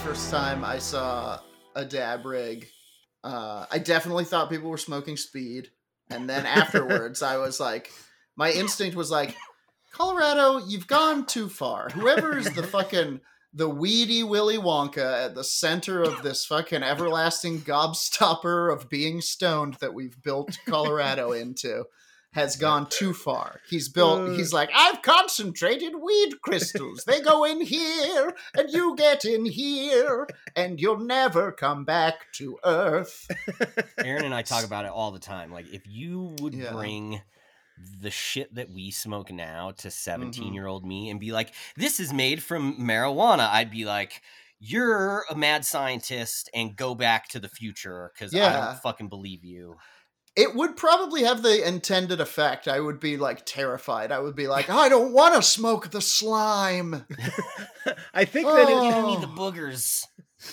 first time I saw a dab rig, I definitely thought people were smoking speed. And then afterwards, I was like, my instinct was like, Colorado, you've gone too far. Whoever is the weedy Willy Wonka at the center of this fucking everlasting gobstopper of being stoned that we've built Colorado into has gone too far. He's like, I've concentrated weed crystals. They go in here, and you get in here, and you'll never come back to Earth. Aaron and I talk about it all the time. Like, if you would bring the shit that we smoke now to 17-year-old me and be like, this is made from marijuana, I'd be like, you're a mad scientist and go back to the future because I don't fucking believe you. It would probably have the intended effect. I would be like terrified. I would be like, I don't want to smoke the slime. I think that give me the boogers.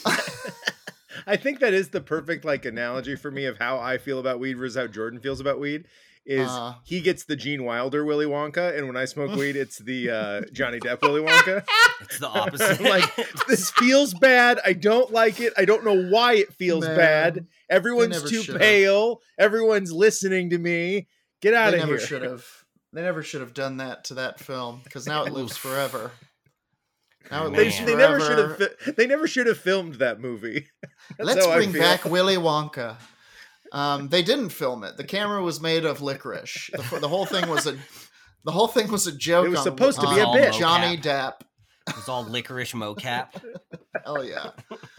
I think that is the perfect like analogy for me of how I feel about weed versus how Jordan feels about weed. Is he gets the Gene Wilder Willy Wonka, and when I smoke weed, it's the Johnny Depp Willy Wonka. It's the opposite. Like, this feels bad. I don't like it. I don't know why it feels bad. Everyone's too pale. Everyone's listening to me. Get out of here. They never should have done that to that film because now it lives forever. Now it they lives forever. They never should have filmed that movie. Let's bring back Willy Wonka. They didn't film it. The camera was made of licorice. The whole thing was a joke. It was supposed to be a bit. Johnny Depp. It was all licorice mocap. Hell yeah.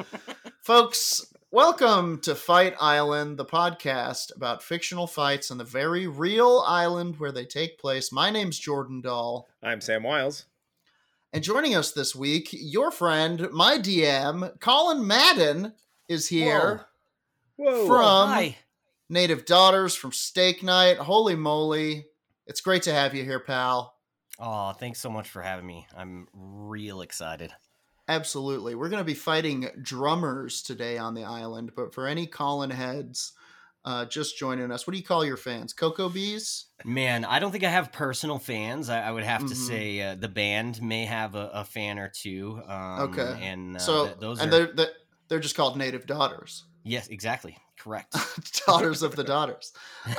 Folks, welcome to Fight Island, the podcast about fictional fights on the very real island where they take place. My name's Jordan Dahl. I'm Sam Wiles. And joining us this week, your friend, my DM, Colin Madden, is here. Whoa. From Hi. Native Daughters, from Steak Night. Holy moly. It's great to have you here, pal. Oh, thanks so much for having me. I'm real excited. Absolutely. We're going to be fighting drummers today on the island, but for any Colin heads just joining us, what do you call your fans? Cocoa Bees? Man, I don't think I have personal fans. I would have to say the band may have a fan or two. Okay. And they're just called Native Daughters. Yes, exactly. Correct. Daughters of the Daughters.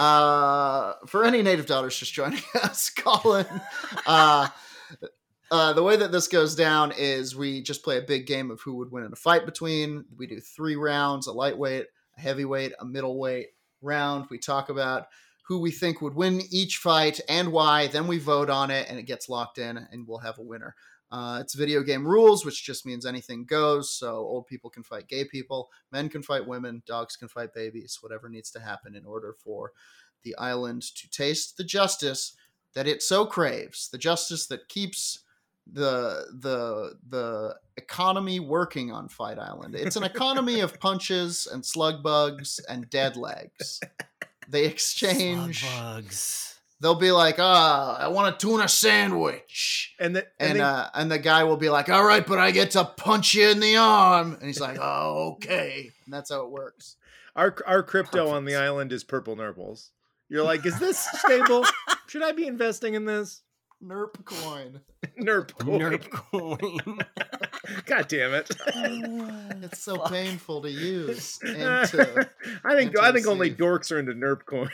For any Native Daughters just joining us, Colin, the way that this goes down is we just play a big game of who would win in a fight between. We do 3 rounds, a lightweight, a heavyweight, a middleweight round. We talk about who we think would win each fight and why. Then we vote on it and it gets locked in and we'll have a winner. It's video game rules, which just means anything goes. So old people can fight gay people, men can fight women, dogs can fight babies, whatever needs to happen in order for the island to taste the justice that it so craves, the justice that keeps the economy working on Fight Island. It's an economy of punches and slug bugs and dead legs. They exchange Slug bugs. They'll be like, I want a tuna sandwich. And the guy will be like, all right, but I get to punch you in the arm. And he's like, oh, okay. And that's how it works. Our crypto on the island is purple nurples. You're like, is this stable? Should I be investing in this? Nerp coin. Nerp coin. Nerp coin. God damn it. It's so painful to use. I think only dorks are into Nerp coin.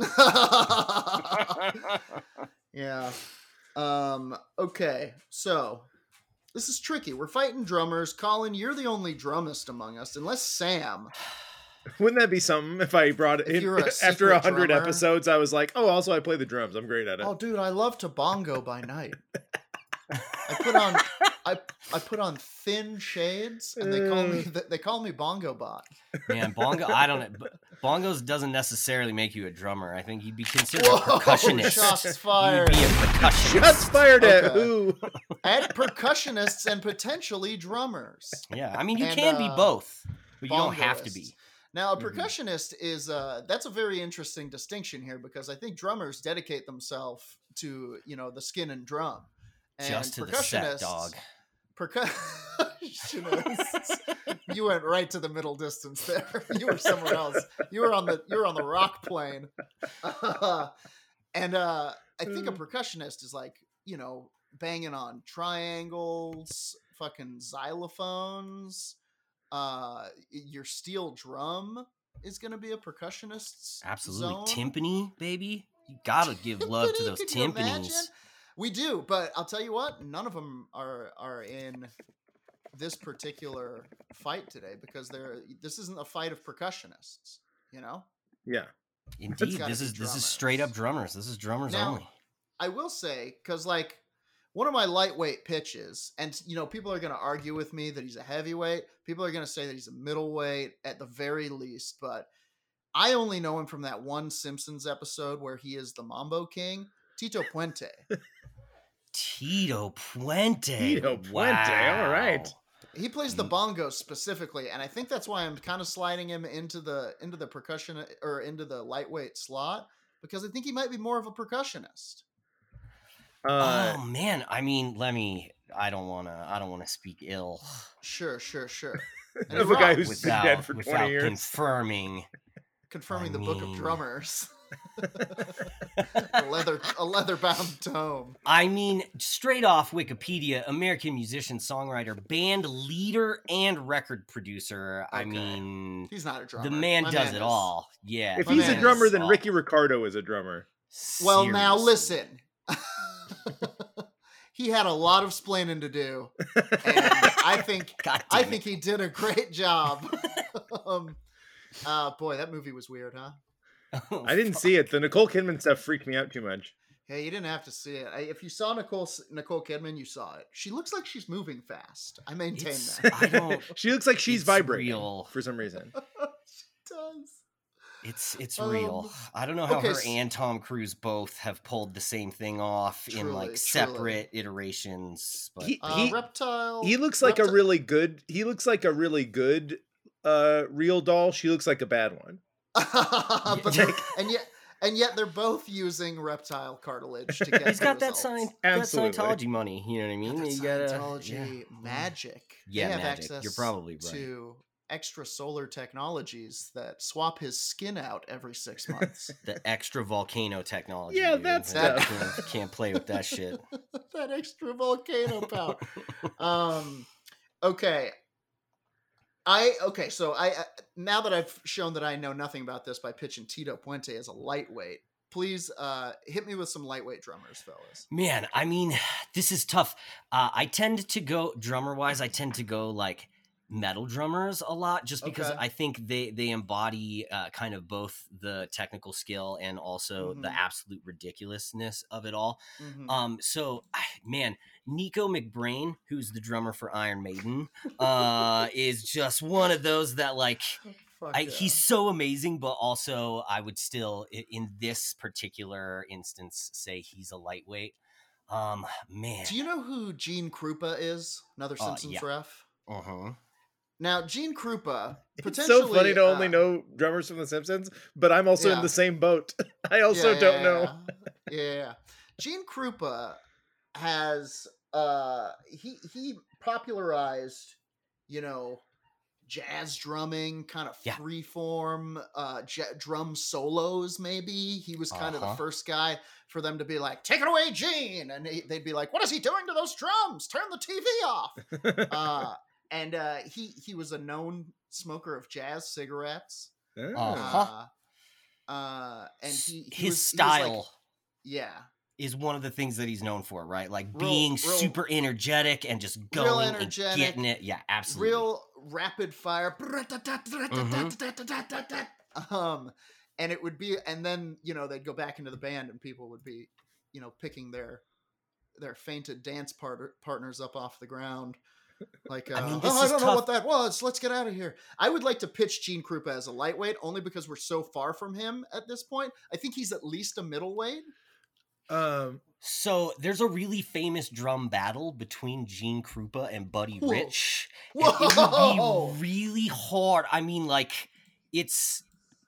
Yeah. Okay. So this is tricky. We're fighting drummers. Colin, you're the only drummist among us, unless Sam. Wouldn't that be something if I brought it in after 100 episodes? I was like, oh, also I play the drums. I'm great at it. Oh, dude, I love to bongo by night. I put on thin shades, and they call me Bongo Bot. Man, bongo. I don't know. Bongos doesn't necessarily make you a drummer. I think you'd be considered a percussionist. Shots fired. You'd be a percussionist. Shots fired at who? At percussionists and potentially drummers. Yeah, I mean you can be both, but you don't have to be. Now, a percussionist is that's a very interesting distinction here because I think drummers dedicate themselves to the skin and drum. And just to the set, dog. Percussionists. You went right to the middle distance there. You were somewhere else. You were on the rock plane. And I think a percussionist is like, banging on triangles, fucking xylophones, Your steel drum is going to be a percussionist's absolutely zone. Timpani, baby. You gotta give love to those timpanis. We do, but I'll tell you what, none of them are in this particular fight today because this isn't a fight of percussionists, you know? Yeah. Indeed, this is straight up drummers. This is drummers now, only. I will say, because like one of my lightweight pitches, and you know, people are going to argue with me that he's a heavyweight. People are going to say that he's a middleweight at the very least, but I only know him from that one Simpsons episode where he is the Mambo King, Tito Puente. Tito Puente. Tito Puente. Wow. All right. He plays the bongos specifically, and I think that's why I'm kind of sliding him into the percussion or into the lightweight slot because I think he might be more of a percussionist. Oh man, I mean, I don't want to speak ill. Sure. And of a guy who's been dead for 20 years. Confirming the Book of Drummers. a leather-bound tome. I mean, straight off Wikipedia, American musician, songwriter, band leader, and record producer. Okay. I mean, he's not a drummer. The man does it all. Yeah. If he's a drummer, then Ricky Ricardo is a drummer. Well, now listen. He had a lot of splaining to do, and I think he did a great job. Boy, that movie was weird, huh? I didn't see it. The Nicole Kidman stuff freaked me out too much. Hey, you didn't have to see it. If you saw Nicole Kidman, you saw it. She looks like she's moving fast. I maintain that. She looks like she's vibrating for some reason. She does. It's real. I don't know how her and Tom Cruise both have pulled the same thing off in like separate iterations. But Reptile. He looks like a really good. He looks like a really good real doll. She looks like a bad one. But and yet they're both using reptile cartilage to get. He's got that Scientology money. You know what I mean? You got Scientology magic. Yeah, they have magic. Access You're probably right. To extrasolar technologies that swap his skin out every 6 months. The extra volcano technology. Yeah, that's can't play with that shit. That extra volcano power. Okay. So now that I've shown that I know nothing about this by pitching Tito Puente as a lightweight, please hit me with some lightweight drummers, fellas. Man, I mean, this is tough. I tend to go drummer-wise. I tend to go like metal drummers a lot, just because I think they embody kind of both the technical skill and also the absolute ridiculousness of it all. So man, Nico McBrain, who's the drummer for Iron Maiden, is just one of those that like he's so amazing, but also I would still in this particular instance say he's a lightweight. Man, do you know who Gene Krupa is? Another Simpsons ref. Now, Gene Krupa, it's so funny to only know drummers from The Simpsons, but I'm also in the same boat. I also don't know. Yeah. Gene Krupa has he popularized, jazz drumming, kind of freeform drum solos. Maybe he was kind of the first guy for them to be like, "Take it away, Gene," and they'd be like, "What is he doing to those drums? Turn the TV off." And he was a known smoker of jazz cigarettes. And his style, is one of the things that he's known for, right? Like being super energetic and just going and getting it. Yeah, absolutely. Real rapid fire. And it would be, and then they'd go back into the band, and people would be, picking their fainted dance partners up off the ground. Like, I don't know what that was. Let's get out of here. I would like to pitch Gene Krupa as a lightweight, only because we're so far from him at this point. I think he's at least a middleweight. So there's a really famous drum battle between Gene Krupa and Buddy Rich. Whoa. And it would be really hard. I mean, like, if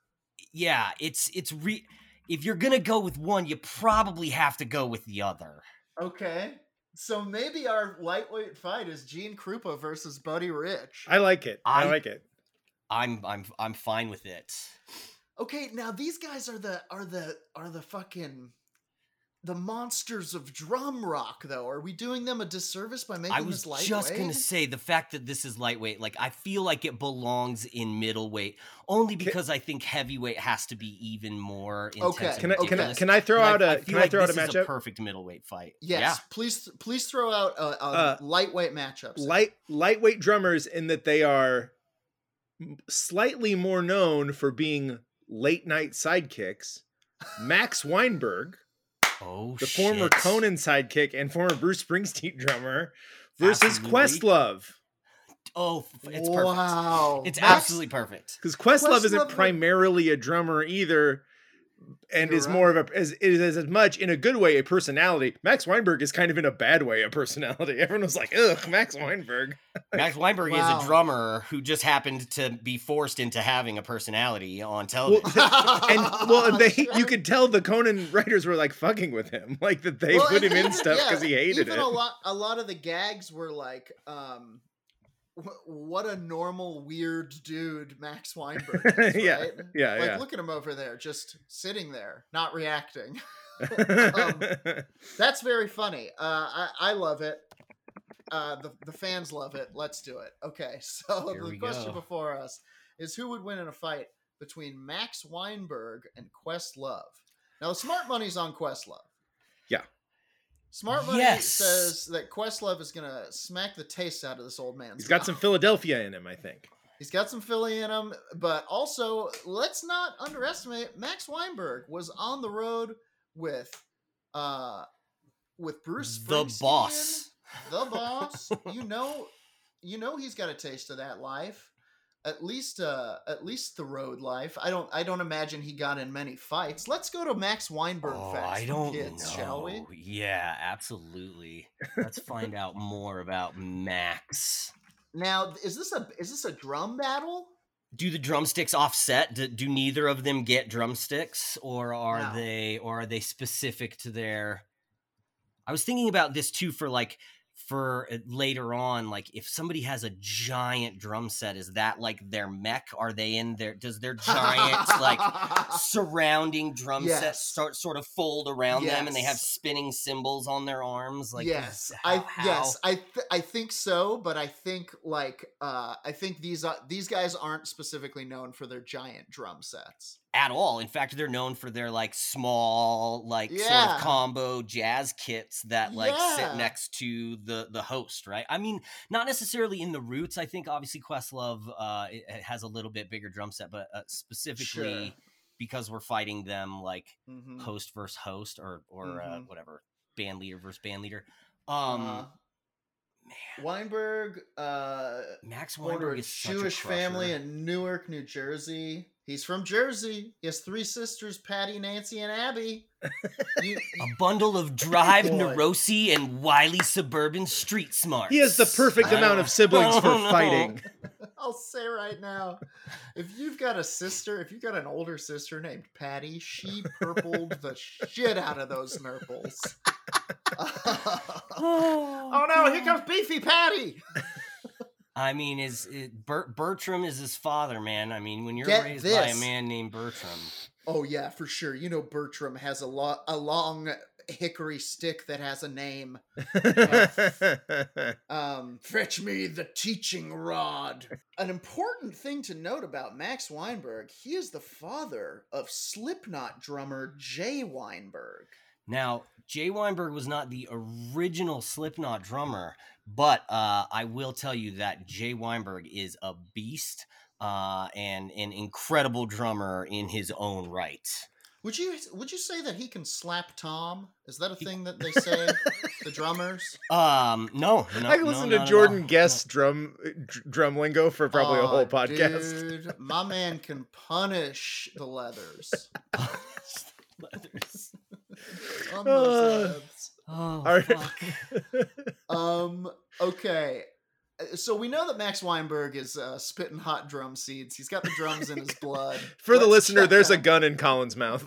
you're gonna go with one, you probably have to go with the other. Okay. So maybe our lightweight fight is Gene Krupa versus Buddy Rich. I like it. I like it. I'm fine with it. Okay, now these guys are the fucking the monsters of drum rock, though. Are we doing them a disservice by making this lightweight? I was just gonna say, the fact that this is lightweight, like, I feel like it belongs in middleweight, only because I think heavyweight has to be even more intense. Okay. Can I throw out a matchup? This is a perfect middleweight fight. Yes, yeah. Please throw out a lightweight matchups. Lightweight drummers, in that they are slightly more known for being late night sidekicks. Max Weinberg, the former Conan sidekick and former Bruce Springsteen drummer, versus Questlove. Oh, it's perfect. Wow. It's absolutely perfect. Because Questlove isn't primarily a drummer either, and is more of a as much in a good way a personality. Max Weinberg is kind of in a bad way a personality. Everyone was like, ugh, Max Weinberg. Max Weinberg is a drummer who just happened to be forced into having a personality on television. You could tell the Conan writers were like fucking with him, like that they put him in stuff because he hated it. A lot of the gags were like, what a normal weird dude Max Weinberg is, right? Yeah. Look at him over there, just sitting there, not reacting. That's very funny. I love it. The fans love it. Let's do it. Okay, so the question before us is, who would win in a fight between Max Weinberg and Questlove? Now, the smart money's on Questlove. Yeah. Smart Money says that Questlove is going to smack the taste out of this old man. He's got some Philadelphia in him, I think. He's got some Philly in him, but also, let's not underestimate, Max Weinberg was on the road with Bruce Springsteen. The boss. You know he's got a taste of that life. At least the road life. I don't imagine he got in many fights. Let's go to Max Weinberg facts for kids, shall we? Yeah, absolutely. Let's find out more about Max. Now, is this a drum battle? Do the drumsticks offset? Do neither of them get drumsticks, or are they specific to their? I was thinking about this too for later on, like if somebody has a giant drum set, is that like their mech? Are they in there? Does their giant like surrounding drum set sort of fold around them, and they have spinning cymbals on their arms? Like, I think so, but I think these guys aren't specifically known for their giant drum sets at all. In fact, they're known for their like small, like sort of combo jazz kits that like sit next to the host, right? I mean, not necessarily in the roots. I think obviously Questlove it has a little bit bigger drum set, but specifically because we're fighting them like host versus host or whatever, band leader versus band leader. Weinberg, Max Weinberg is such Jewish a crusher. family in Newark, New Jersey. He's from Jersey. He has 3 sisters, Patty, Nancy, and Abby. A bundle of drive neurosi and wily suburban street smarts. He has the perfect amount of siblings for fighting. I'll say right now, if you've got an older sister named Patty, she purpled the shit out of those nurples. Oh no, here comes Beefy Patty. I mean, Bertram is his father, man. I mean, when you're raised by a man named Bertram. Oh yeah, for sure. You know, Bertram has a long hickory stick that has a name. Fetch me the teaching rod. An important thing to note about Max Weinberg, he is the father of Slipknot drummer Jay Weinberg. Now, Jay Weinberg was not the original Slipknot drummer, but I will tell you that Jay Weinberg is a beast and an incredible drummer in his own right. Would you say that he can slap Tom? Is that a thing that they say, the drummers? No. I can listen to Jordan Guest's drum lingo for probably a whole podcast. Dude, my man can punish the leathers. On those abs. Okay. So we know that Max Weinberg is spitting hot drum seeds. He's got the drums in his blood. For the listener, there's a gun in Colin's mouth.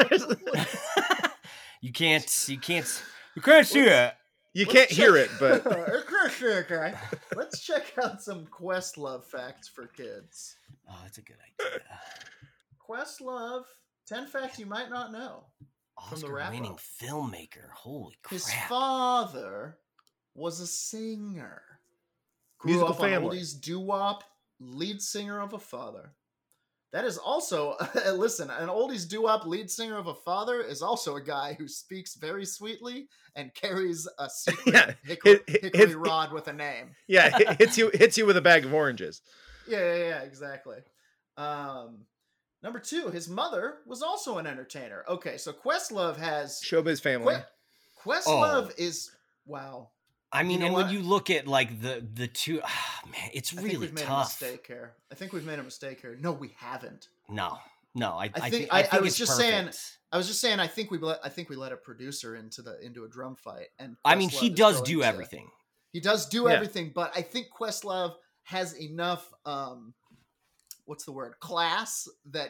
You can't see it. You can't hear it, but let's check out some Questlove facts for kids. Oh, that's a good idea. Questlove, 10 facts you might not know. from the wrap-up. filmmaker. Holy crap! His father was a singer. Grew Musical up family. on oldies doo-wop, lead singer of a father. That is also, listen, an oldies doo-wop lead singer of a father is also a guy who speaks very sweetly and carries a secret hickory rod with a name. Yeah, hits you with a bag of oranges. Yeah, exactly. Number 2, his mother was also an entertainer. Okay, so Questlove has... Showbiz family. Questlove is... Wow. I mean, and when you look at like the two, man, it's really tough. I think we've made a mistake here. I think we've made a mistake here. No, we haven't. No. I think I was just perfect. saying. I think we let a producer into a drum fight, and I mean, he does do everything. He does do everything, but I think Questlove has enough. What's the word? Class that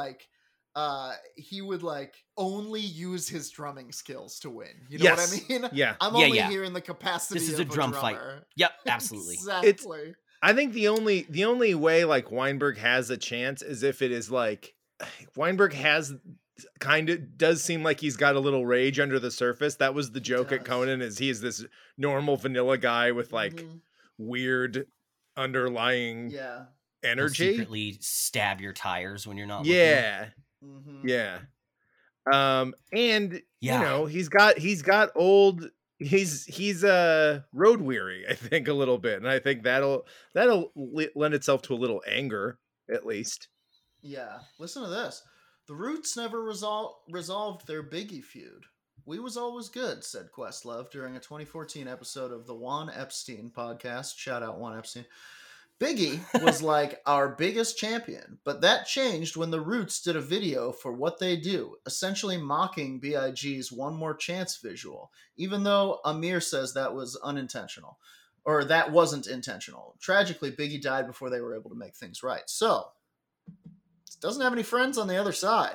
he would only use his drumming skills to win. You know what I mean? Yeah. I'm only here in the capacity. This is of a drum fight. Yep, absolutely. Exactly. I think the only way like Weinberg has a chance is if it is like Weinberg does seem like he's got a little rage under the surface. That was the joke at Conan, is he is this normal vanilla guy with like weird underlying energy. He'll secretly stab your tires when you're not looking. Yeah. And you know, he's got old, he's road weary, I think, a little bit. And I think that'll lend itself to a little anger, at least. Yeah. Listen to this. The Roots never resolved their Biggie feud. We was always good, said Questlove during a 2014 episode of the Juan Epstein podcast. Shout out Juan Epstein. Biggie was like our biggest champion, but that changed when the Roots did a video for What They Do, essentially mocking B.I.G.'s One More Chance visual, even though Amir says that was unintentional, or that wasn't intentional. Tragically, Biggie died before they were able to make things right. So, doesn't have any friends on the other side.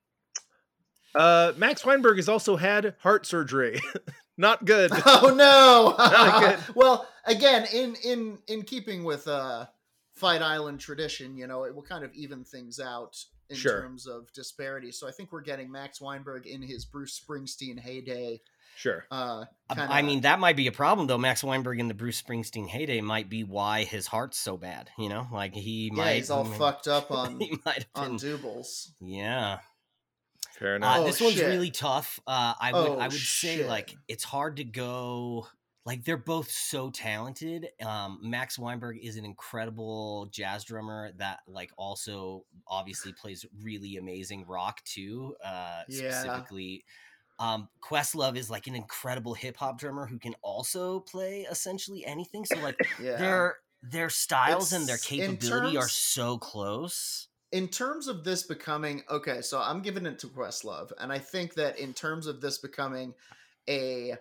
Max Weinberg has also had heart surgery. Not good. Oh no! Not good. Well, again, in keeping with Fight Island tradition, you know, it will kind of even things out in terms of disparity. So I think we're getting Max Weinberg in his Bruce Springsteen heyday. Sure. I mean, that might be a problem though. Max Weinberg in the Bruce Springsteen heyday might be why his heart's so bad. You know, like he's all fucked up on doubles. Yeah. Fair enough. This one's really tough. I would say like it's hard to go. Like they're both so talented. Max Weinberg is an incredible jazz drummer that like also obviously plays really amazing rock too. Specifically, Questlove is like an incredible hip hop drummer who can also play essentially anything. So like their styles and their capability are so close. In terms of this becoming, okay, so I'm giving it to Questlove, and I think that in terms of this becoming a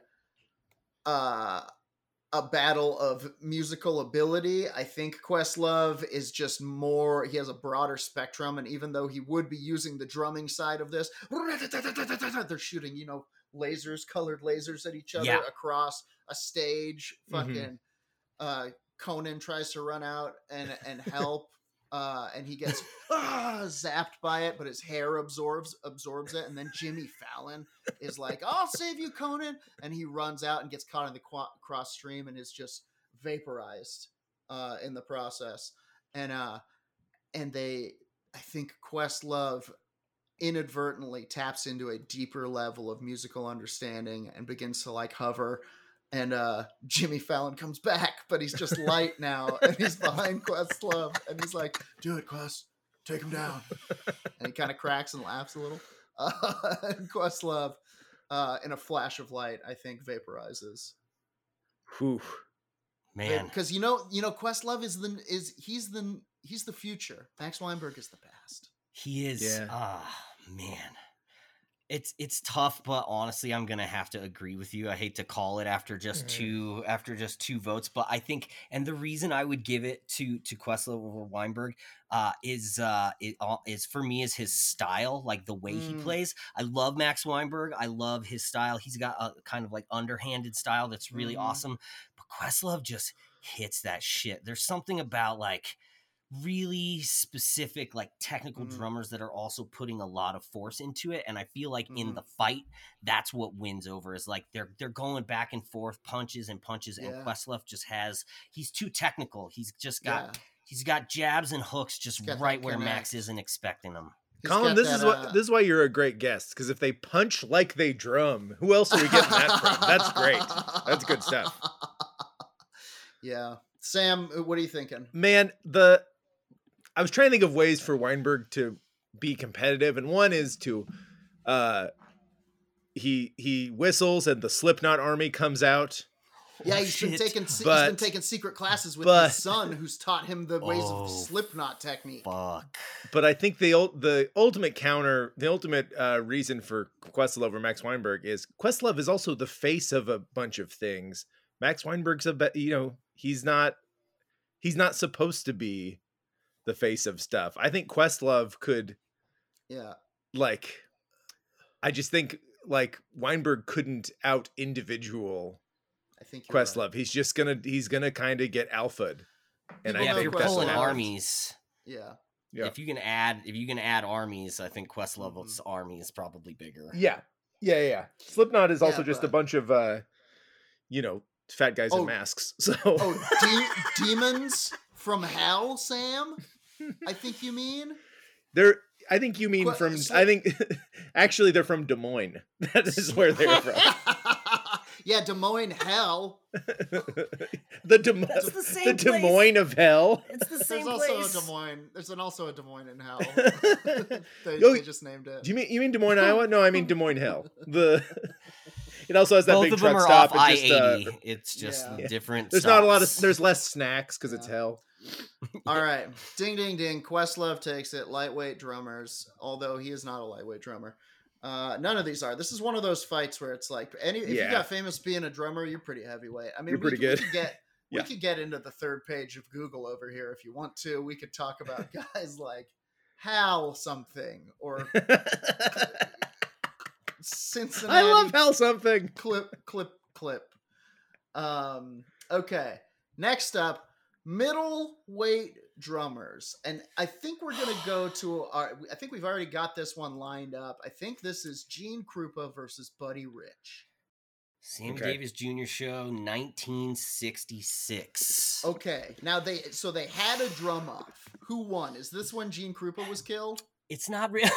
battle of musical ability, I think Questlove is just more, he has a broader spectrum, and even though he would be using the drumming side of this, they're shooting, you know, colored lasers at each other across a stage. Fucking Conan tries to run out and help. And he gets zapped by it, but his hair absorbs it. And then Jimmy Fallon is like, "I'll save you, Conan!" And he runs out and gets caught in the cross stream and is just vaporized in the process. And I think Questlove inadvertently taps into a deeper level of musical understanding and begins to like hover. And Jimmy Fallon comes back, but he's just light now, and he's behind Questlove, and he's like, "Do it, Quest, take him down." And he kind of cracks and laughs a little. And Questlove, in a flash of light, I think vaporizes. Whew. Man, because you know, Questlove he's the future. Max Weinberg is the past. He is. Yeah. Man. It's tough, but honestly, I'm gonna have to agree with you. I hate to call it after just two votes, but I think, and the reason I would give it to Questlove over Weinberg is for me is his style, like the way he plays. I love Max Weinberg. I love his style. He's got a kind of like underhanded style that's really awesome, but Questlove just hits that shit. There's something about like really specific, like technical drummers that are also putting a lot of force into it. And I feel like in the fight, that's what wins over, is like they're going back and forth, punches and punches. And Questlove just he's too technical. He's just got he's got jabs and hooks just right where Max isn't expecting them. Colin, this is why you're a great guest, because if they punch like they drum, who else are we getting that from? That's great. That's good stuff. Yeah. Sam, what are you thinking? Man, I was trying to think of ways for Weinberg to be competitive, and one is to he whistles and the Slipknot army comes out. Yeah, he's been taking secret classes with his son, who's taught him the ways of Slipknot technique. Fuck. But I think the ultimate counter, the ultimate reason for Questlove over Max Weinberg is Questlove is also the face of a bunch of things. Max Weinberg's he's not supposed to be the face of stuff. I think Questlove could, I just think like Weinberg couldn't out individual. I think Questlove. Right. He's gonna kind of get alpha'd, and I think that's pulling armies. Yeah. If you can add armies, I think Questlove's army is probably bigger. Yeah. Slipknot is also just a bunch of fat guys in masks. So demons from hell, Sam? I think you mean? I think you mean I think actually they're from Des Moines. That is where they're from. Yeah, Des Moines hell. the Des Moines of hell. It's the same place. There's also a Des Moines in hell. they just named it. Do you mean Des Moines, Iowa? No, I mean Des Moines hell. It also has that both big truck stop. It's just different. There's not a lot of. There's less snacks because it's hell. All right, ding ding ding. Questlove takes it. Lightweight drummers, although he is not a lightweight drummer. None of these are. This is one of those fights where it's like if you got famous being a drummer, you're pretty heavyweight. I mean, you're pretty good. We could get into the third page of Google over here if you want to. We could talk about guys like Hal something or Cincinnati. I love Hal something. Clip. Okay. Next up, middleweight drummers. And I think we're going to go to I think we've already got this one lined up. I think this is Gene Krupa versus Buddy Rich. Sam Davis Jr. show, 1966. Okay. Now they had a drum off. Who won? Is this when Gene Krupa was killed? It's not real.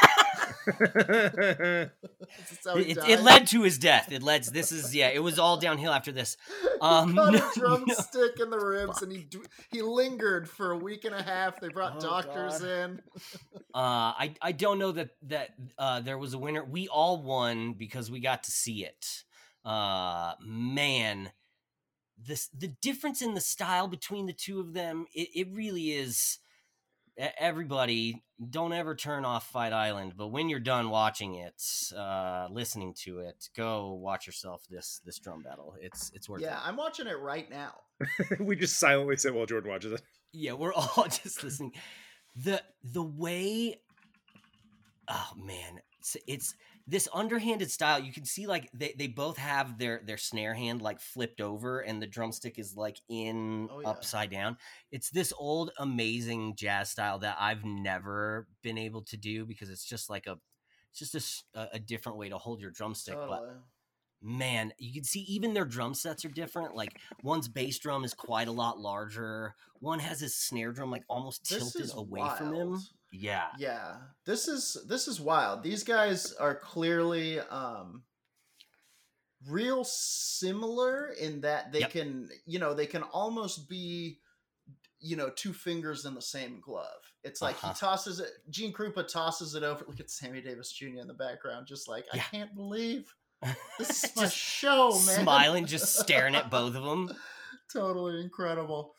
It led to his death. It was all downhill after this. Got a drumstick in the ribs, and he lingered for a week and a half. They brought doctors in. I don't know that there was a winner. We all won because we got to see it. Man, the difference in the style between the two of them, it really is. Everybody, don't ever turn off Fight Island, but when you're done watching it, listening to it, go watch yourself this drum battle. It's worth it. Yeah, I'm watching it right now. We just silently say while Jordan watches it. Yeah, we're all just listening. The way, oh man, it's this underhanded style. You can see like they both have their snare hand like flipped over, and the drumstick is like upside down. It's this old amazing jazz style that I've never been able to do because it's just like a different way to hold your drumstick. Totally. But man, you can see even their drum sets are different. Like one's bass drum is quite a lot larger. One has his snare drum like almost tilted away from him. Yeah. This is wild. These guys are clearly real similar in that they can almost be, two fingers in the same glove. It's like he tosses it. Gene Krupa tosses it over. Look at Sammy Davis Jr. in the background, just like I can't believe this is my show, man. Smiling, just staring at both of them. Totally incredible.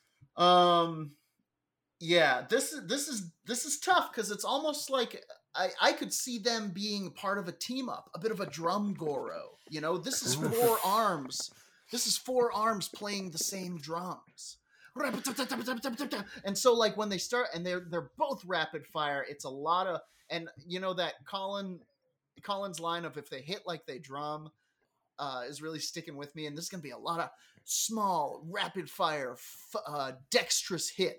Yeah, this is tough because it's almost like I could see them being part of a team up, a bit of a drum goro. This is four arms. This is four arms playing the same drums. And so like when they start and they're both rapid fire, it's a lot of, and that Colin's line of if they hit like they drum is really sticking with me. And this is going to be a lot of small rapid fire dexterous hits.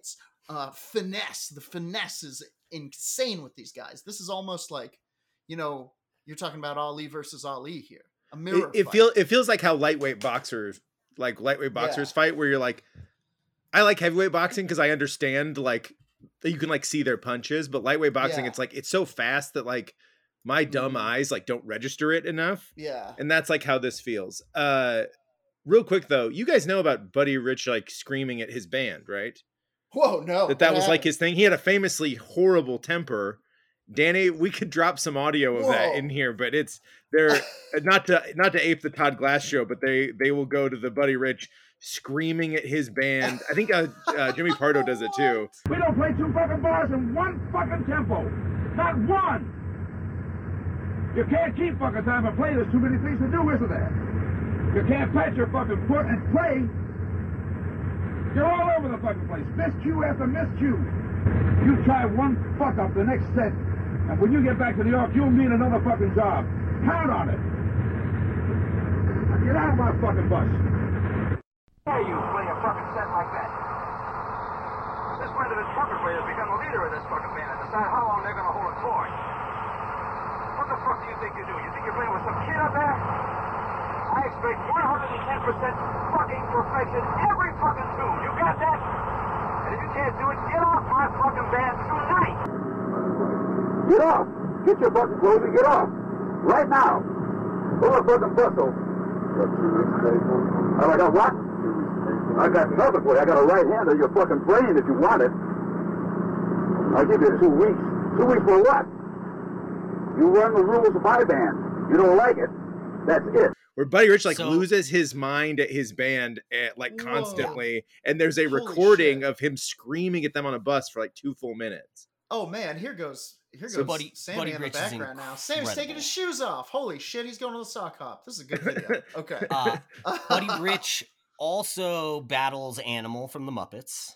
finesse. The finesse is insane with these guys. This is almost like, you're talking about Ali versus Ali here. A mirror fight. It feels like how lightweight boxers fight, where you're like, I like heavyweight boxing because I understand like you can like see their punches, but lightweight boxing, it's like it's so fast that like my dumb eyes like don't register it enough. Yeah, and that's like how this feels. Real quick though, you guys know about Buddy Rich like screaming at his band, right? Whoa, no, that was like his thing. He had a famously horrible temper. Danny, we could drop some audio of that in here, but they're not to ape the Todd Glass show, but they will go to the Buddy Rich screaming at his band. I think Jimmy Pardo does it too. We don't play two fucking bars in one fucking tempo. Not one. You can't keep fucking time and play. There's too many things to do, isn't there? You can't pat your fucking foot and play. You're all over the fucking place. Miscue after miscue. You try one fuck up the next set, and when you get back to New York, you'll need another fucking job. Count on it. Now get out of my fucking bus. Why you play a fucking set like that? This friend of his trumpet player has become the leader of this fucking band and decide how long they're gonna hold a chord. What the fuck do you think you do? You think you're playing with some kid up there? I expect 110% fucking perfection every fucking tune. You got that? And if you can't do it, get off my fucking band tonight! Get off! Get your fucking clothes and get off! Right now! Pull a fucking bustle. I got what? I got nothing for you. I got a right hand of your fucking brain if you want it. I'll give you 2 weeks. 2 weeks for what? You run the rules of my band. You don't like it. That's it. Where Buddy Rich loses his mind at his band constantly, and there's a recording of him screaming at them on a bus for like 2 full minutes. Oh man, here goes Sammy in the background now. Sammy's taking his shoes off. Holy shit, he's going to the sock hop. This is a good video. Okay. Buddy Rich also battles Animal from the Muppets.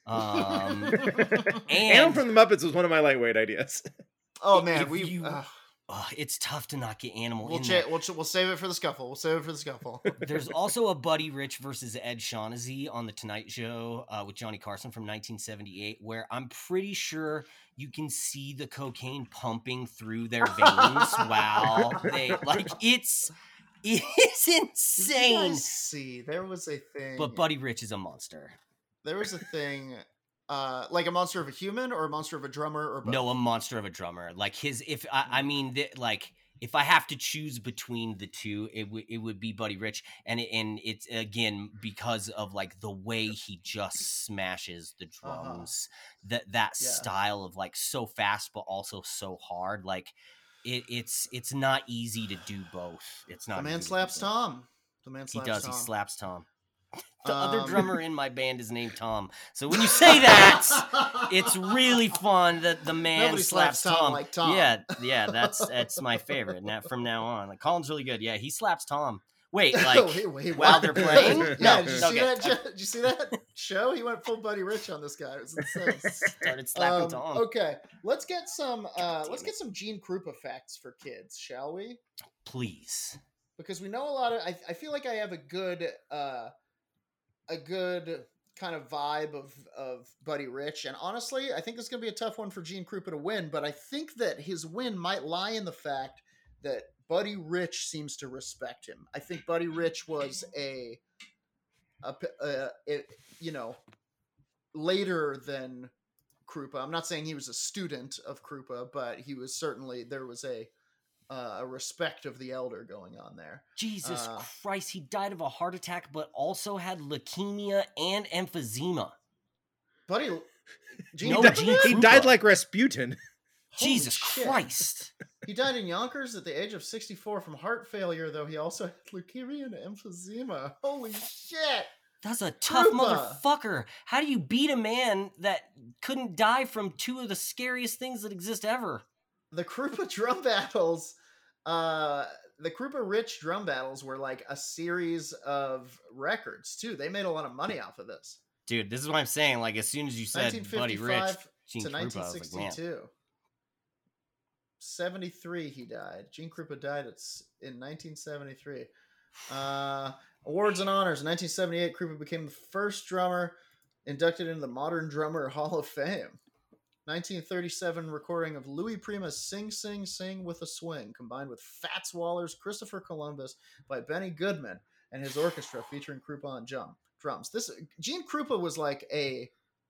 And Animal from the Muppets was one of my lightweight ideas. Oh man, it's tough to not get Animal we'll in there. We'll save it for the scuffle. There's also a Buddy Rich versus Ed Shaughnessy on The Tonight Show with Johnny Carson from 1978, where I'm pretty sure you can see the cocaine pumping through their veins while they it's insane. See, there was a thing. But Buddy Rich is a monster. There was a thing. Like a monster of a human or a monster of a drummer or both? No, a monster of a drummer. Like if I have to choose between the two, it would be Buddy Rich, and it's again because of like the way he just smashes the drums, that style of like so fast but also so hard. Like it's not easy to do both. It's not. The man slaps Tom. He slaps Tom. The other drummer in my band is named Tom. So when you say that, it's really fun that the man slaps Tom. Like Tom. Yeah, that's my favorite. And from now on, like Colin's really good. Yeah, he slaps Tom. Wait, like while they're playing? Yeah, did you see that show? He went full Buddy Rich on this guy. It was insane. Started slapping Tom. Okay, let's get some Gene Krupa facts for kids, shall we? Please. Because we know a lot of. I feel like I have a good kind of vibe of Buddy Rich, and honestly, I think this is going to be a tough one for Gene Krupa to win. But I think that his win might lie in the fact that Buddy Rich seems to respect him. I think Buddy Rich was later than Krupa. I'm not saying he was a student of Krupa, but he was certainly, there was a respect of the elder going on there. Jesus Christ, he died of a heart attack, but also had leukemia and emphysema. Buddy, he died like Rasputin. Jesus Christ. He died in Yonkers at the age of 64 from heart failure, though he also had leukemia and emphysema. Holy shit. That's a tough motherfucker. How do you beat a man that couldn't die from two of the scariest things that exist ever? The Krupa drum battles, the Krupa Rich drum battles were like a series of records, too. They made a lot of money off of this. Dude, this is what I'm saying. Like, as soon as you said Buddy Rich, Gene to Krupa, 1962. I was like, man. 73 he died. Gene Krupa died in 1973. Awards and honors. In 1978, Krupa became the first drummer Inducted into the Modern Drummer Hall of Fame. 1937 recording of Louis Prima's Sing, Sing, Sing with a Swing, combined with Fats Waller's Christopher Columbus by Benny Goodman and his orchestra featuring Krupa on drums. This Gene Krupa was like an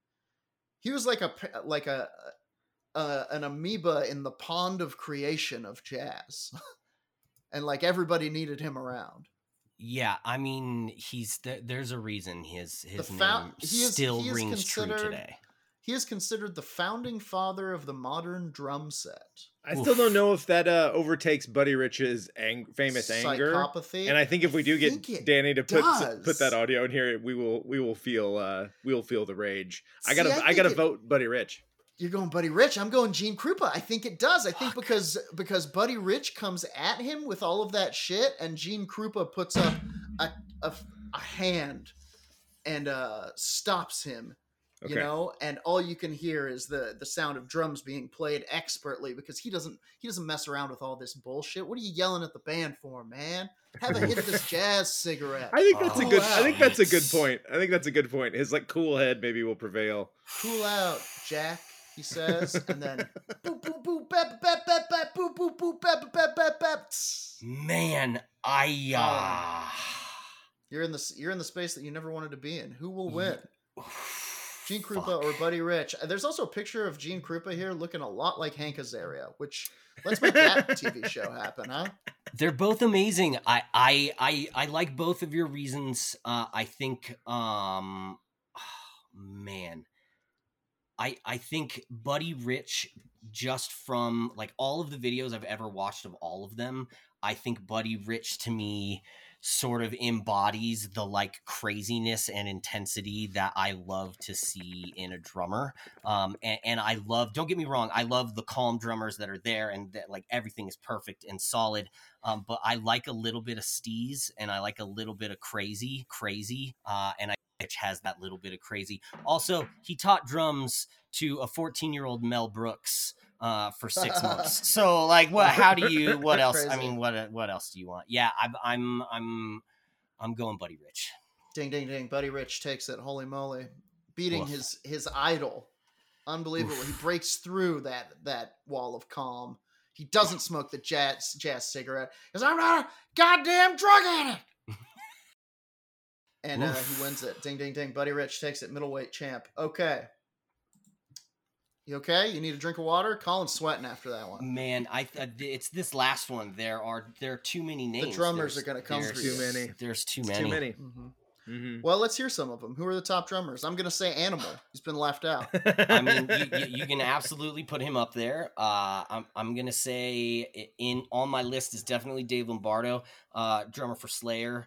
amoeba in the pond of creation of jazz. And like everybody needed him around. Yeah, I mean, there's a reason his name still rings true today. He is considered the founding father of the modern drum set. I still don't know if that overtakes Buddy Rich's famous anger. Psychopathy. And I think if we do get Danny to put that audio in here, we will feel the rage. I gotta vote Buddy Rich. You're going Buddy Rich. I'm going Gene Krupa. I think it does. I think because Buddy Rich comes at him with all of that shit, and Gene Krupa puts up a hand and stops him. Okay. You know, and all you can hear is the sound of drums being played expertly because he doesn't mess around with all this bullshit. What are you yelling at the band for, man? Have a hit of this jazz cigarette. I think that's a good point. I think that's a good point. His like cool head maybe will prevail. Cool out, Jack, he says, and then boop boop boop bap bap bap bap boop boop boop bap bap bap bap. Man, you're in the space that you never wanted to be in. Who will win? Gene Krupa or Buddy Rich. There's also a picture of Gene Krupa here looking a lot like Hank Azaria, which let's make that TV show happen, huh? They're both amazing. I like both of your reasons. I think, man, I think Buddy Rich, just from like all of the videos I've ever watched of all of them, I think Buddy Rich to me sort of embodies the like craziness and intensity that I love to see in a drummer. And I love, don't get me wrong, I love the calm drummers that are there and that like everything is perfect and solid. But I like a little bit of steez and I like a little bit of crazy. And I Rich has that little bit of crazy. Also, he taught drums to a 14-year-old Mel Brooks for 6 months. So like what else? Crazy. I mean, what else do you want? Yeah, I'm going Buddy Rich. Ding ding ding. Buddy Rich takes it. Holy moly. Beating his idol. Unbelievable. He breaks through that wall of calm. He doesn't smoke the jazz cigarette because I'm not a goddamn drug addict. And he wins it. Ding ding ding. Buddy Rich takes it. Middleweight champ. Okay. You okay? You need a drink of water? Colin's sweating after that one. Man, it's this last one. There are too many names. The drummers are going to come through. Too many. There's too many. Mm-hmm. Mm-hmm. Well, let's hear some of them. Who are the top drummers? I'm going to say Animal. He's been left out. I mean, you can absolutely put him up there. I'm going to say on my list is definitely Dave Lombardo, drummer for Slayer.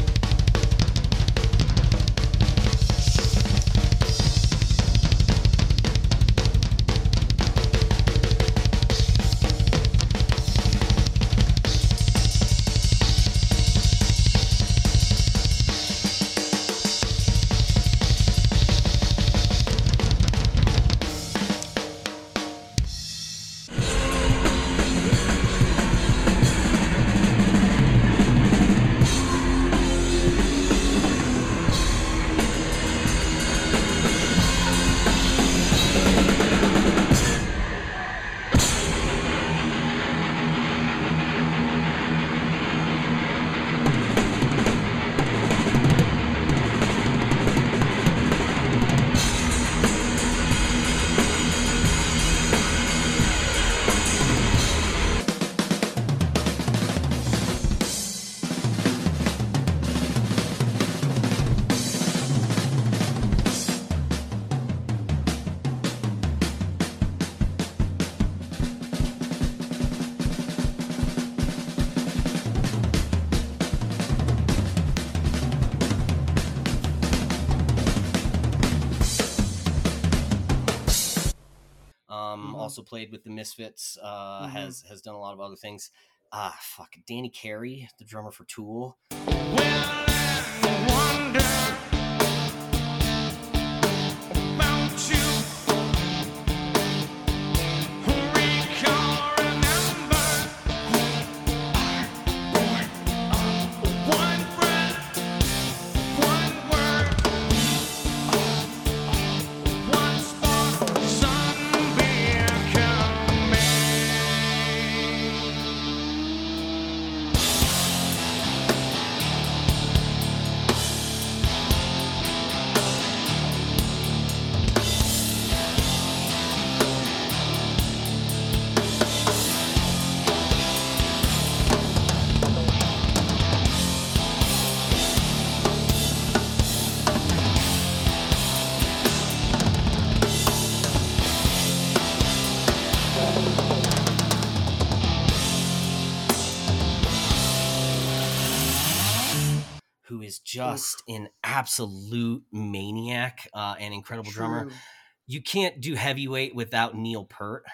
Also played with the Misfits, has done a lot of other things. Danny Carey, the drummer for Tool. who is just an absolute maniac and incredible drummer. You can't do heavyweight without Neil Peart.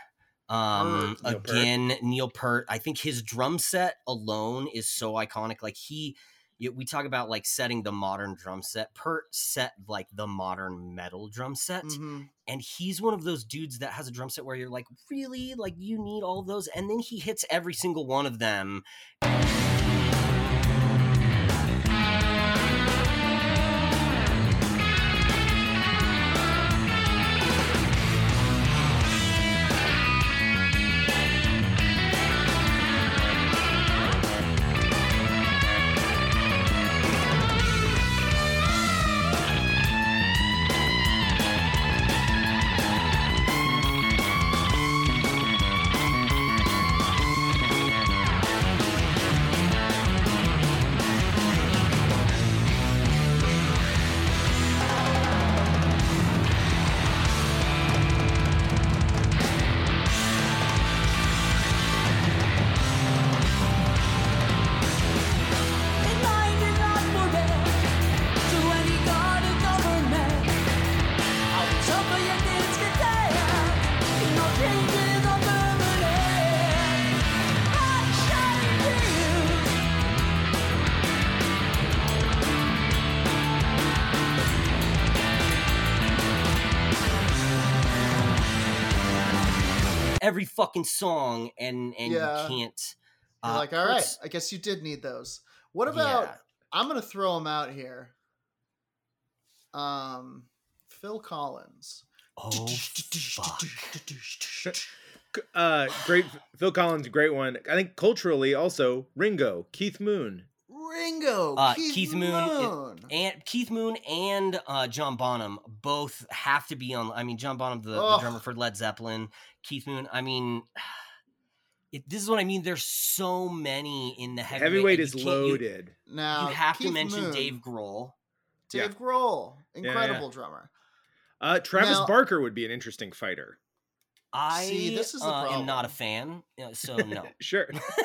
Neil Peart, I think his drum set alone is so iconic. Like we talk about like setting the modern drum set. Peart set like the modern metal drum set. Mm-hmm. And he's one of those dudes that has a drum set where you're like, really? Like you need all of those? And then he hits every single one of them. Every fucking song and you can't you're like, all right, I guess you did need those. What about I'm gonna throw them out here. Phil Collins. Oh fuck. Great Phil Collins, great one. I think culturally also Ringo, Keith Moon. Keith Moon and John Bonham both have to be on. I mean, John Bonham, the drummer for Led Zeppelin. Keith Moon. I mean, this is what I mean. There's so many in the heavyweight is loaded. Now you have to mention Dave Grohl. Dave Grohl, incredible drummer. Travis Barker would be an interesting fighter. This is am not a fan, so no. Sure.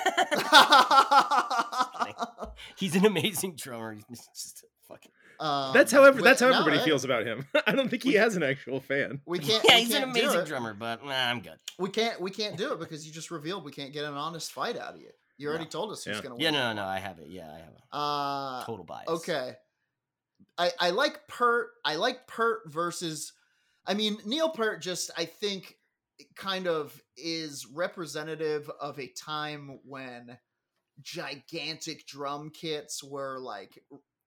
He's an amazing drummer. He's just fucking. That's how everybody feels about him. I don't think he has an actual fan. We can't. He's an amazing drummer, but I'm good. We can't do it because you just revealed we can't get an honest fight out of you. You already told us who's gonna win. Yeah, no, I have it. Yeah, I have it. Total bias. Okay. I like Peart. I like Peart versus. I mean, Neil Peart. Just I think kind of is representative of a time when gigantic drum kits were like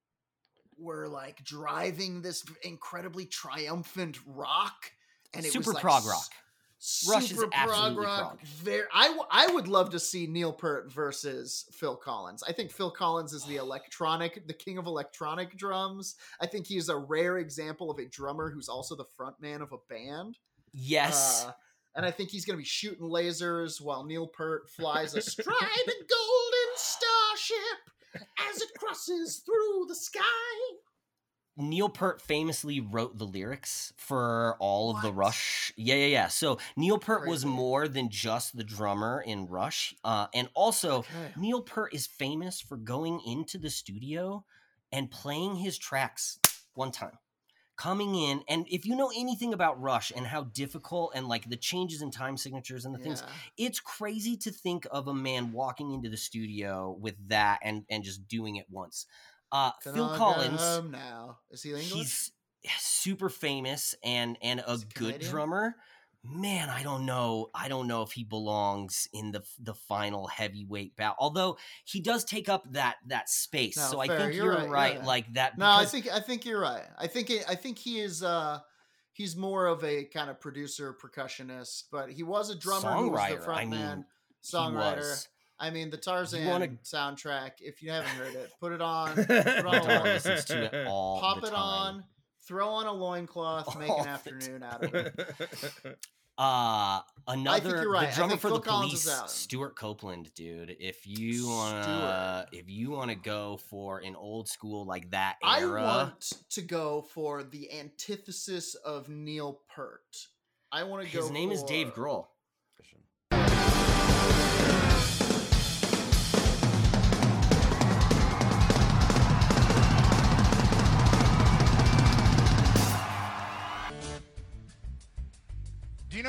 driving this incredibly triumphant rock, and it super was like prog rock. Rush is prog absolutely rock. prog. I would love to see Neil Peart versus Phil Collins. I think Phil Collins is the king of electronic drums. I think he is a rare example of a drummer who's also the front man of a band. Yes. And I think he's going to be shooting lasers while Neil Peart flies a strident golden starship as it crosses through the sky. Neil Peart famously wrote the lyrics for all of the Rush. Yeah. So Neil Peart was more than just the drummer in Rush. And also, Neil Peart is famous for going into the studio and playing his tracks one time. Coming in, and if you know anything about Rush and how difficult and like the changes in time signatures and the things, it's crazy to think of a man walking into the studio with that and just doing it once. Phil Collins, now is he English? He's super famous and a good drummer. Man, I don't know if he belongs in the final heavyweight bout. Although he does take up that space, so fair. I think you're right. Yeah. Like that. No, I think you're right. I think he is. He's more of a kind of producer, percussionist, but he was a drummer, who was the front man, songwriter. I mean, the Tarzan soundtrack. If you haven't heard it, put it on. Listens to it all Pop the it time. on. Throw on a loincloth, make an afternoon out of it. Another I think you're right. The drummer for Phil the Police, Stuart Copeland, dude. If you wanna go for an old school like that era, I want to go for the antithesis of Neil Peart. I want to go. His name is Dave Grohl.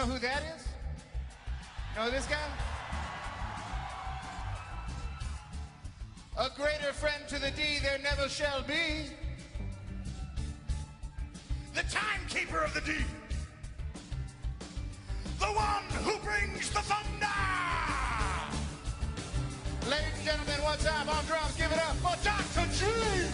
who that is? You know this guy? A greater friend to the D there never shall be. The timekeeper of the D. The one who brings the thunder. Ladies and gentlemen, one time on drums, give it up for Dr. G.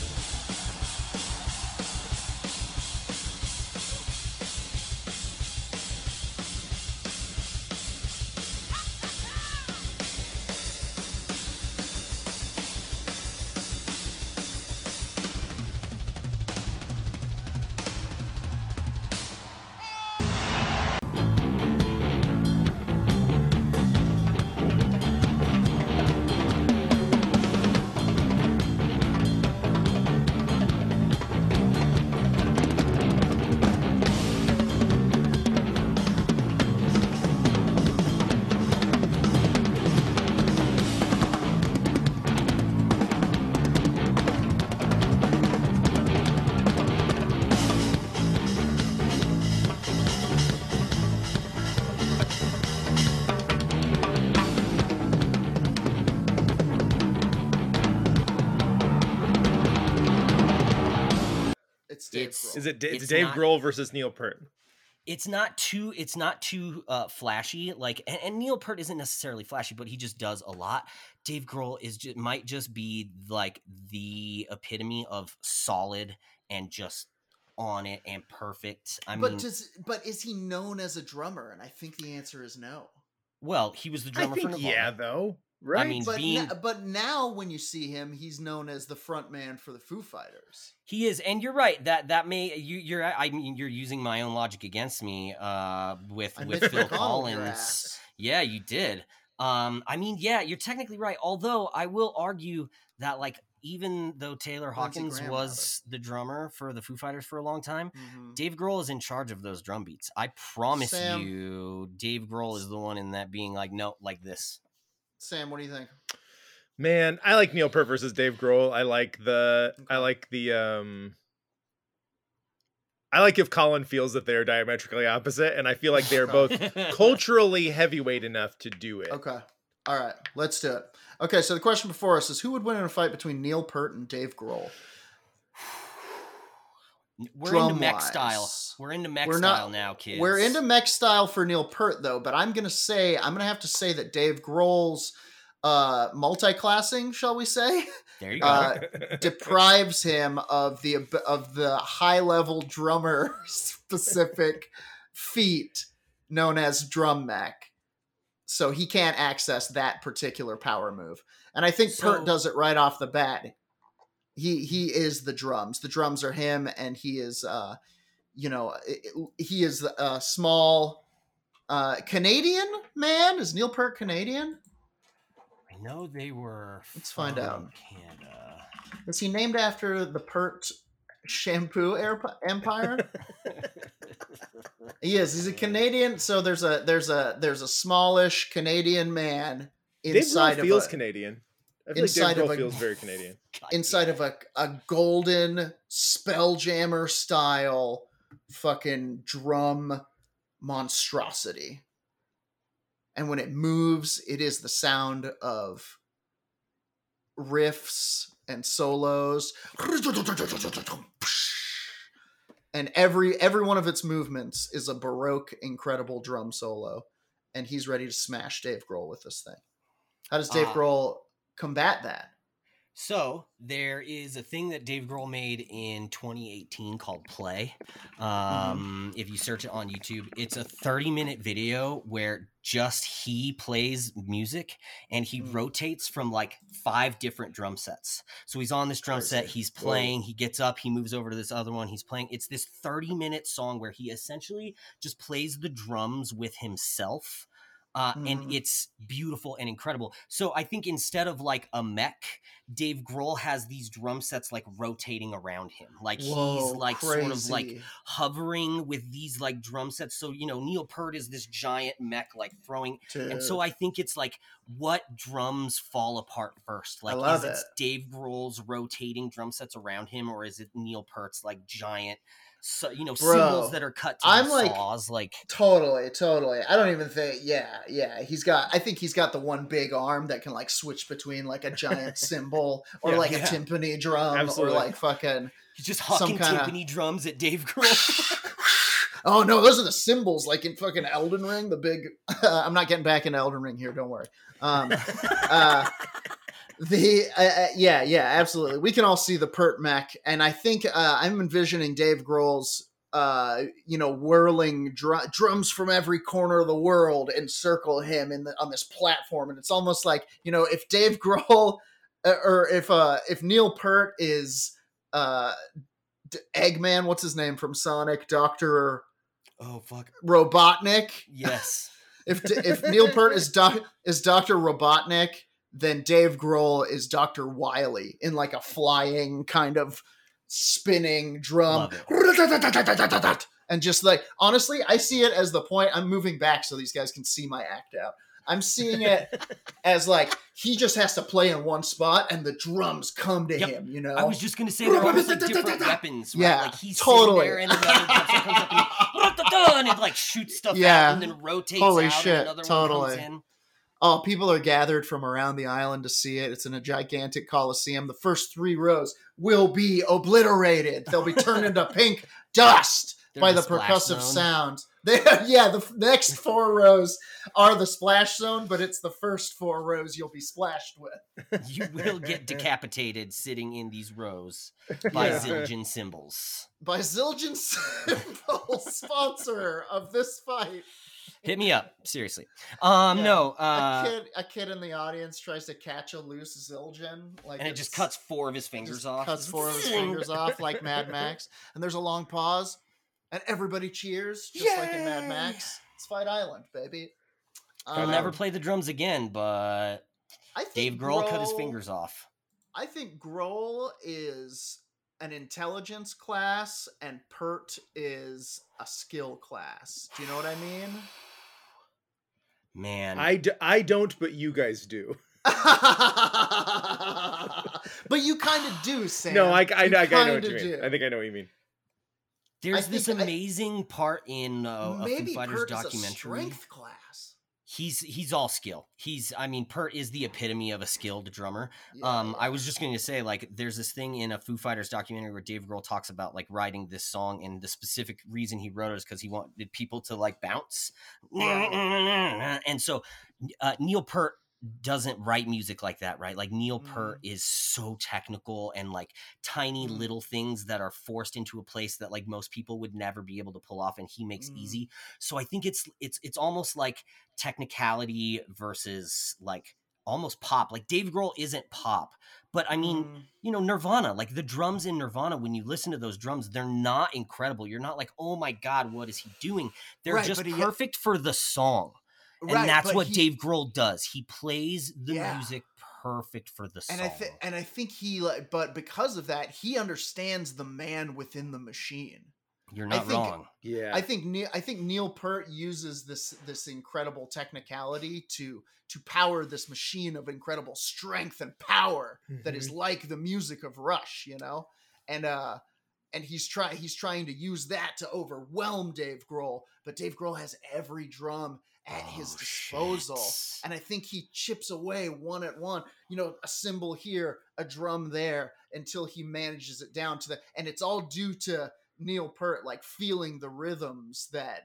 Is it Dave Grohl versus Neil Peart? It's not too flashy. Like, and Neil Peart isn't necessarily flashy, but he just does a lot. Dave Grohl might just be like the epitome of solid and just on it and perfect. But is he known as a drummer? And I think the answer is no. Well, he was the drummer for Nirvana. Yeah, though. Right. I mean, but now when you see him, he's known as the front man for the Foo Fighters. He is, and you're right. That may you're using my own logic against me with Phil Collins. Yeah, you did. I mean, yeah, you're technically right. Although I will argue that, like, even though Taylor Hawkins was the drummer for the Foo Fighters for a long time, Dave Grohl is in charge of those drum beats. I promise you, Dave Grohl is the one in that being like, no, like this. Sam, what do you think? Man, I like Neil Peart versus Dave Grohl. I like if Colin feels that they're diametrically opposite, and I feel like they're both culturally heavyweight enough to do it. Okay. All right, let's do it. Okay, so the question before us is, who would win in a fight between Neil Peart and Dave Grohl? We're into mech style. We're into mech style now, kids. We're into mech style for Neil Peart, though, but I'm gonna have to say that Dave Grohl's multi-classing, shall we say, there you go, deprives him of the high-level drummer specific feat known as drum mech. So he can't access that particular power move. And I think Peart does it right off the bat. He is the drums. The drums are him, and he is, he is a small Canadian man. Is Neil Peart Canadian? I know they were. Let's find out. Canada. Is he named after the Peart shampoo empire? He is. He's a Canadian. So there's a smallish Canadian man inside Dave Grohl feels Canadian. I feel like Dave Grohl feels very Canadian. Inside of a golden Spelljammer style fucking drum monstrosity. And when it moves, it is the sound of riffs and solos. And every one of its movements is a Baroque, incredible drum solo. And he's ready to smash Dave Grohl with this thing. How does Dave Grohl combat that? So there is a thing that Dave Grohl made in 2018 called Play. If you search it on YouTube, it's a 30-minute video where just he plays music and he rotates from like 5 different drum sets. So he's on this drum set, he's playing, he gets up, he moves over to this other one, he's playing. It's this 30-minute song where he essentially just plays the drums with himself. And it's beautiful and incredible. So I think instead of like a mech, Dave Grohl has these drum sets like rotating around him. Like he's like crazy. Sort of like hovering with these like drum sets. So, Neil Peart is this giant mech like throwing. And so I think it's like what drums fall apart first? Like is it Dave Grohl's rotating drum sets around him, or is it Neil Peart's like giant so, Bro, cymbals that are cut to saws. Like totally. I don't even think. Yeah. I think he's got the one big arm that can like switch between like a giant cymbal or a timpani drum. Absolutely. Or like fucking. He's just hucking timpani drums at Dave Grohl. Oh no, those are the cymbals like in fucking Elden Ring. The big. I'm not getting back into Elden Ring here. Don't worry. Yeah, absolutely. We can all see the pert mech, and I think I'm envisioning Dave Grohl's, whirling drums from every corner of the world encircle him on this platform, and it's almost like if Dave Grohl or if Neil Peart is Eggman, what's his name from Sonic, Dr. Oh fuck, Robotnik. Yes. If Neil Peart is Dr. Robotnik, then Dave Grohl is Dr. Wily in like a flying kind of spinning drum. And just like, honestly, I see it as the point. I'm moving back so these guys can see my act out. I'm seeing it as like he just has to play in one spot and the drums come to him, I was just going to say they're almost like different weapons. Right? Yeah, like he's totally. There and another person comes up and it like shoots stuff out and then rotates Holy out shit, and another totally. one comes in. Oh, people are gathered from around the island to see it. It's in a gigantic coliseum. The first 3 rows will be obliterated. They'll be turned into pink dust by the percussive sound. The next 4 rows are the splash zone, but it's the first 4 rows you'll be splashed with. You will get decapitated sitting in these rows by Zildjian Cymbals. By Zildjian Cymbals, sponsor of this fight. Hit me up, seriously. No. A kid in the audience tries to catch a loose Zildjian, and it just cuts 4 of his fingers off. Cuts 4 of his fingers off, like Mad Max. And there's a long pause, and everybody cheers, just like in Mad Max. It's Fight Island, baby. I'll never play the drums again, but Dave Grohl cut his fingers off. I think Grohl is an intelligence class, and Peart is a skill class. Do you know what I mean? Man, I don't, but you guys do. But you kind of do, Sam. No, I know what you mean. I think I know what you mean. There's this amazing part in a Foo Fighters documentary. Maybe strength class. He's all skill. Peart is the epitome of a skilled drummer. I was just going to say, like, there's this thing in a Foo Fighters documentary where Dave Grohl talks about like writing this song, and the specific reason he wrote it is because he wanted people to like bounce. And so Neil Peart doesn't write music like that, right? Like Neil Peart is so technical and like tiny little things that are forced into a place that like most people would never be able to pull off, and he makes easy. So I think it's almost like technicality versus like almost pop. Like Dave Grohl isn't pop, but I mean, Nirvana, like the drums in Nirvana, when you listen to those drums, they're not incredible. You're not like, oh my God, what is he doing? They're just perfect for the song. And that's what Dave Grohl does. He plays the music perfect for the song. And I think but because of that, he understands the man within the machine. You're not wrong. Yeah. I think Neil Peart uses this incredible technicality to power this machine of incredible strength and power that is like the music of Rush, and he's trying to use that to overwhelm Dave Grohl, but Dave Grohl has every drum at his disposal. Shit. And I think he chips away one at one, a cymbal here, a drum there, until he manages it down to and it's all due to Neil Peart, like feeling the rhythms that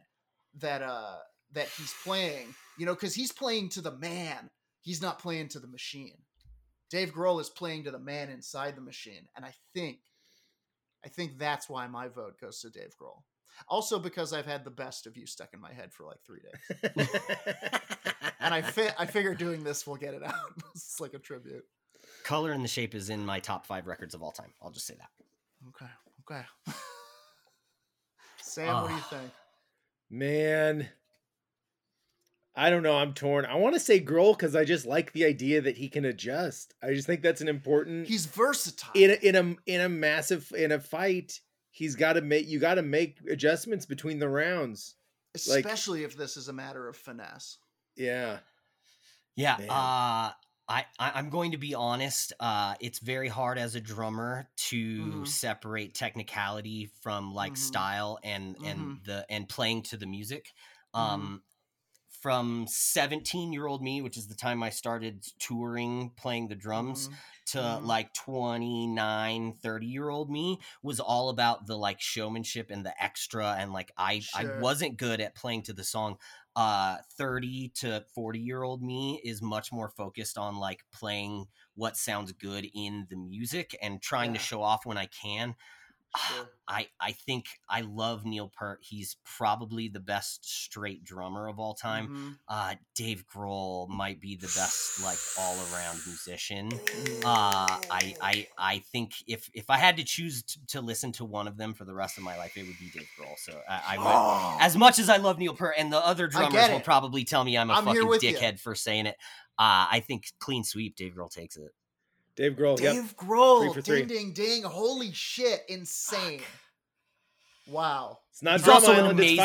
he's playing, cause he's playing to the man. He's not playing to the machine. Dave Grohl is playing to the man inside the machine. And I think that's why my vote goes to Dave Grohl. Also because I've had the Best of You stuck in my head for like 3 days. And I figure doing this will get it out. It's like a tribute. Color and the Shape is in my top 5 records of all time. I'll just say that. Okay. Sam, what do you think? Man, I don't know. I'm torn. I want to say Grohl because I just like the idea that he can adjust. I just think that's an important. He's versatile in a fight. You got to make adjustments between the rounds, especially if this is a matter of finesse. Yeah. Yeah. I'm going to be honest. It's very hard as a drummer to separate technicality from like style and playing to the music. From 17-year-old me, which is the time I started touring, playing the drums, to like 29, 30-year-old me was all about the like showmanship and the extra. And like, I wasn't good at playing to the song. 30 to 40-year-old me is much more focused on like playing what sounds good in the music and trying to show off when I can. Sure. I think I love Neil Peart. He's probably the best straight drummer of all time. Dave Grohl might be the best like all around musician. I think if I had to choose to listen to one of them for the rest of my life, it would be Dave Grohl. So I would, as much as I love Neil Peart, and the other drummers will probably tell me I'm a fucking dickhead for saying it. I think clean sweep, Dave Grohl takes it. Dave Grohl. Dave Grohl. Ding, ding, ding. Holy shit. Insane. Wow. It's not He's also Island, an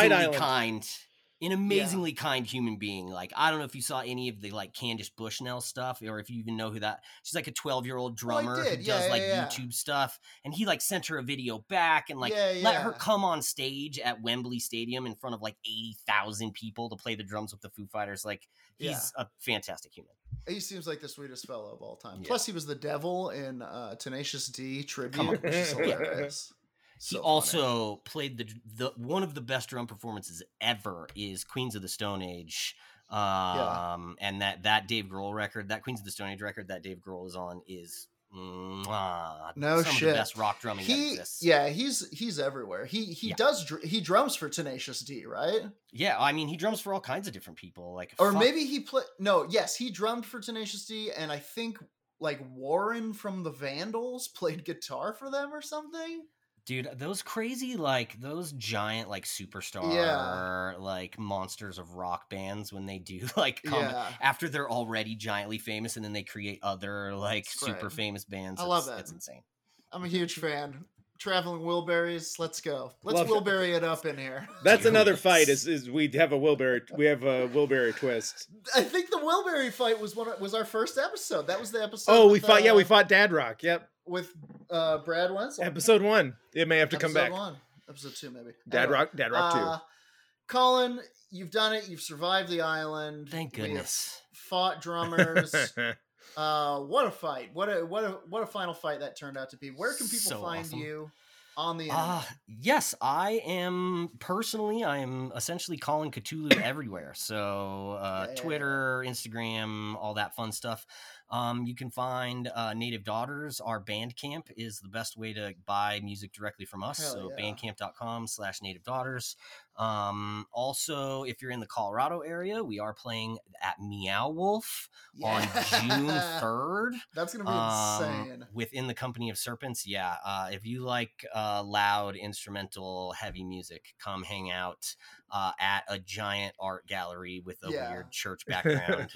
amazingly kind human being. Like, I don't know if you saw any of the like Candice Bushnell stuff, or if you even know who that. She's like a 12-year-old drummer who does YouTube stuff, and he like sent her a video back and like let her come on stage at Wembley Stadium in front of like 80,000 people to play the drums with the Foo Fighters. Like, he's a fantastic human. He seems like the sweetest fellow of all time. Plus, he was the devil in Tenacious D Tribute, which is hilarious. He also played the one of the best drum performances ever is Queens of the Stone Age. And that Dave Grohl record, that Queens of the Stone Age record that Dave Grohl is on is some of the best rock drumming that exists. Yeah, he's everywhere. He drums for Tenacious D, right? Yeah, I mean he drums for all kinds of different people. Like, maybe he he drummed for Tenacious D, and I think like Warren from the Vandals played guitar for them or something. Dude, those crazy, like, those giant, like, superstar, like, monsters of rock bands when they do, like, after they're already giantly famous and then they create other, like, super famous bands. I love that. It's insane. I'm a huge fan. Traveling Wilburys, let's go. Let's Wilbury it up in here. That's another fight. Is we have a Wilbury twist. I think the Wilbury fight was our first episode. That was the episode. Oh, we fought Dad Rock. Yep. With Brad Wenzel. Episode 1. It may have to come back. Episode 2, maybe. Dad Rock 2. Colin, you've done it. You've survived the island. Thank goodness. Fought drummers. What a fight! What a final fight that turned out to be. Where can people find you on the internet? Yes, I am essentially Colin Cthulhu everywhere. So Twitter, Instagram, all that fun stuff. You can find Native Daughters. Our Bandcamp is the best way to buy music directly from us. Bandcamp.com/Native Daughters. Also, if you're in the Colorado area, we are playing at Meow Wolf on June 3rd. That's going to be insane. Within the Company of Serpents. Yeah. If you like loud, instrumental, heavy music, come hang out at a giant art gallery with a weird church background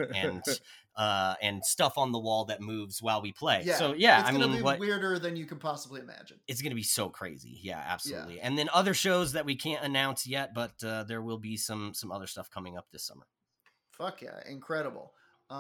and stuff on the wall that moves while we play. Yeah. So it's gonna be weirder than you can possibly imagine. It's going to be so crazy. Yeah, absolutely. Yeah. And then other shows that we can't announce yet, but there will be some other stuff coming up this summer. Fuck yeah. Incredible.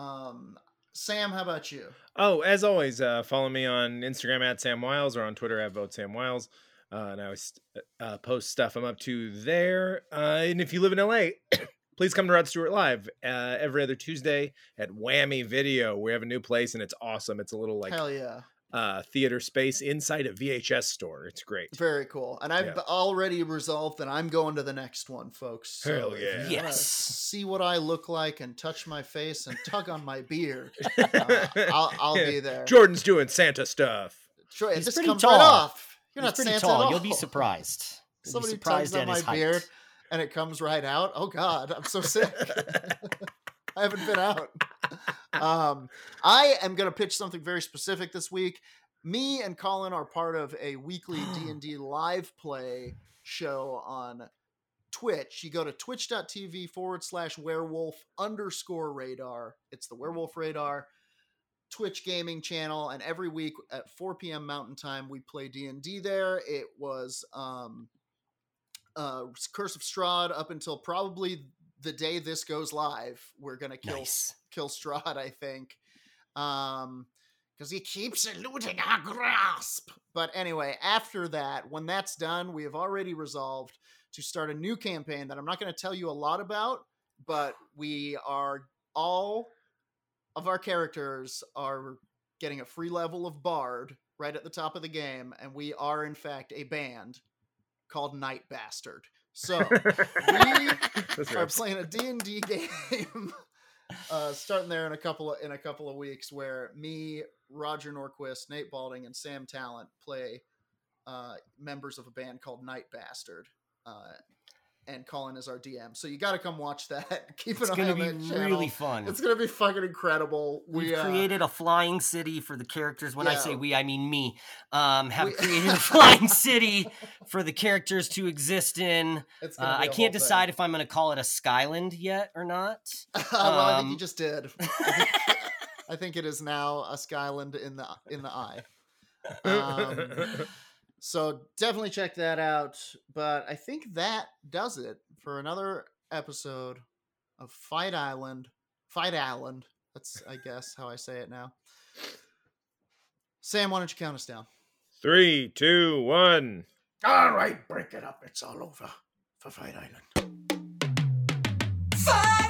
Sam, how about you? Oh, as always, follow me on Instagram at Sam Wiles or on Twitter at VoteSamWiles. And I always post stuff I'm up to there. And if you live in LA, please come to Rod Stewart Live every other Tuesday at Whammy Video. We have a new place and it's awesome. It's a little like hell yeah. Theater space inside a VHS store. It's great. Very cool. And I've already resolved that I'm going to the next one, folks. So hell yeah. Yes. See what I look like and touch my face and tug on my beard. I'll be there. Jordan's doing Santa stuff. Sure, He's this pretty comes tall. right off. You're He's not pretty Santa tall. at all. You'll be surprised. Somebody tugs on my beard and it comes right out. Oh God, I'm so sick. I haven't been out. I am going to pitch something very specific this week. Me and Colin are part of a weekly D&D live play show on Twitch. You go to twitch.tv/werewolf_radar. It's the Werewolf Radar Twitch gaming channel, and every week at 4 p.m. Mountain Time we play D&D there. It was Curse of Strahd up until probably the day this goes live. We're gonna kill Strahd, I think. because he keeps eluding our grasp. But anyway, after that, when that's done, we have already resolved to start a new campaign that I'm not going to tell you a lot about, but we are all of our characters are getting a free level of Bard right at the top of the game, and we are in fact a band called Night Bastard. So we are playing a D&D game starting there in a couple of weeks, where me, Roger Norquist, Nate Balding, and Sam Talent play members of a band called Night Bastard. And Colin is our DM. So you got to come watch that. Keep an eye on that channel. It's going to be really fun. It's going to be fucking incredible. We've created a flying city for the characters. When I say we, I mean me. Have created a flying city for the characters to exist in. I can't decide if I'm going to call it a Skyland yet or not. Well, I think you just did. I think it is now a Skyland in the eye. So definitely check that out. But I think that does it for another episode of Fight Island. Fight Island. That's, I guess, how I say it now. Sam, why don't you count us down? 3, 2, 1. All right, break it up. It's all over for Fight Island. Fight!